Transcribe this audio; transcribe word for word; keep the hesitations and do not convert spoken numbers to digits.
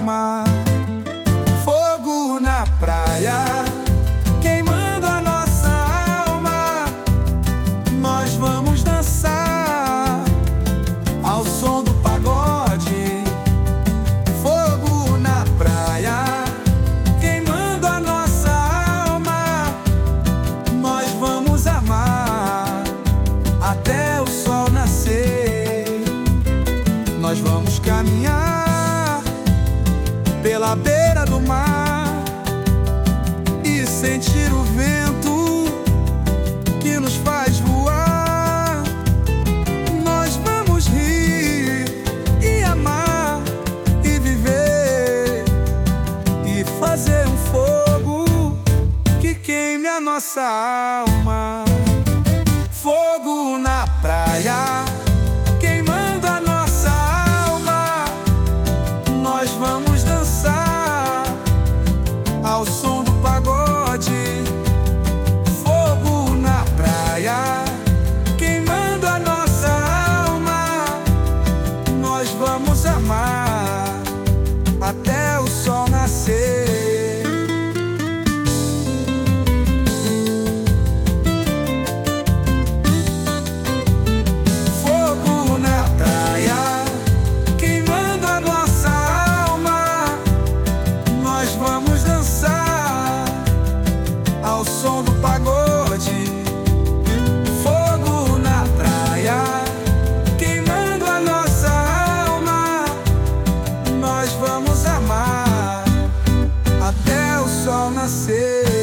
alma. Fogo na praia, queimando a nossa alma. Nós vamos dançar ao som do pagode. Fogo na praia, queimando a nossa alma. Nós vamos amar até o sol nascer. Nós vamos caminhar pela beira do mar e sentir o vento que nos faz voar. Nós vamos rir e amar e viver e fazer um fogo que queime a nossa alma. Fogo na praia, queimando a nossa alma. Nós vamos dançar ao som do pagode. Fogo na praia, queimando a nossa alma. Nós vamos amar até o sol nascer. Fogo na praia, queimando a nossa alma. Nós vamos dançar ao som do pagode. Fogo na praia, queimando a nossa alma. Nós vamos amar até o sol nascer.